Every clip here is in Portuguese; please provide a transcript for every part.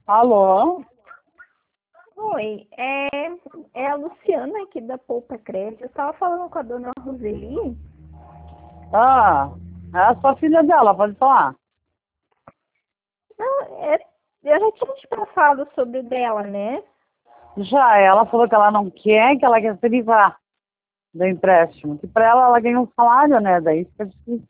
Alô? Oi, é a Luciana aqui da Poupa Crédito. Eu estava falando com a dona Roseli. Ah, é a sua filha dela, pode falar. Não, eu já tinha te passado sobre o dela, né? Já, ela falou que ela não quer, que ela quer se livrar do empréstimo. Que pra ela ganha um salário, né? Daí fica difícil.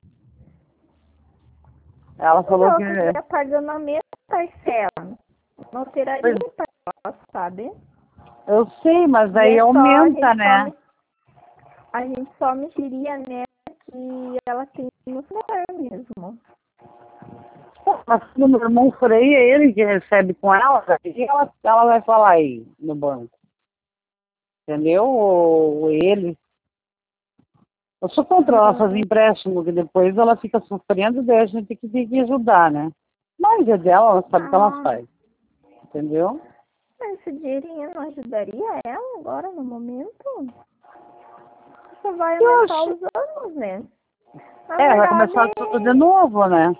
Ela Mas falou ela que... estaria pagando a mesma parcela. Não Pois, tiraria para sabe? eu sei, mas E daí é só, aumenta, né? a gente só mentiria nela que ela tem no celular mesmo. Mas se o meu irmão freia, é ele que recebe com ela, e ela vai falar aí no banco. Entendeu? Ou ele. Eu sou contra ela fazer empréstimo, que depois ela fica sofrendo, daí a gente tem que ajudar, né? Mas é dela, ela sabe o que ela Ah, faz. Entendeu? mas esse dinheirinho não ajudaria ela agora no momento? Só vai Eu aumentar acho. os anos, né? Na Vai verdade, começar tudo de novo, né?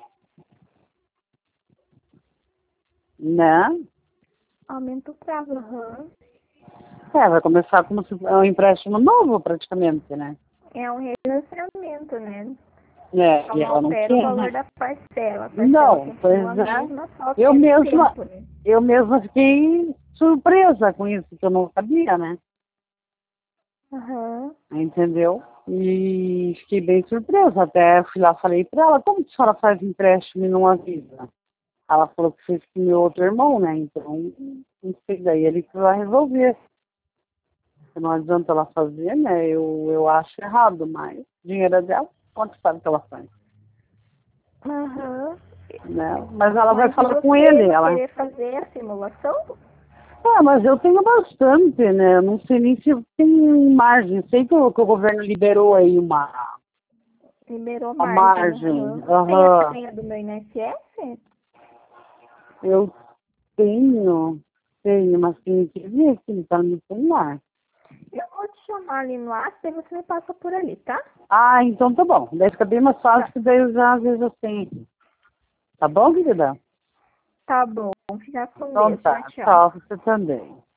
Né? aumenta o prazo. Aham. Vai começar como se é um empréstimo novo, praticamente, né? É um refinanciamento, né? Só E não ela não altera o quer, valor né? da parcela. A parcela Não, pois continua a é. mesma, só que Eu é no mesma, tempo, né? eu mesma fiquei surpresa com isso, que eu não sabia, né? Aham. Entendeu? E fiquei bem surpresa. Até fui lá, falei pra ela, como que a senhora faz empréstimo e não avisa? Ela falou que fez com meu outro irmão, né? Então, não sei, daí ele que vai resolver. Não adianta ela fazer, né? Eu acho errado, mas o dinheiro é dela, quanto sabe que ela faz, Aham. né? Mas ela vai Mas e falar com você ele, vai ela... querer fazer a simulação? Mas eu tenho bastante, né? Eu não sei nem se tem margem. Sei que o governo liberou aí Liberou uma margem. margem. Aham. Tem a Aham. senha do meu INSS? Eu tenho, mas tem que ver se ele tá no meu celular. Eu vou te chamar ali no WhatsApp e você me passa por ali, tá? Ah, então tá bom. Daí fica bem mais fácil, Tá, que daí eu já, às vezes eu tenho. Tá bom, querida? tá bom. Fica com Então Deus. Tchau, tá. tchau. Tchau, você também.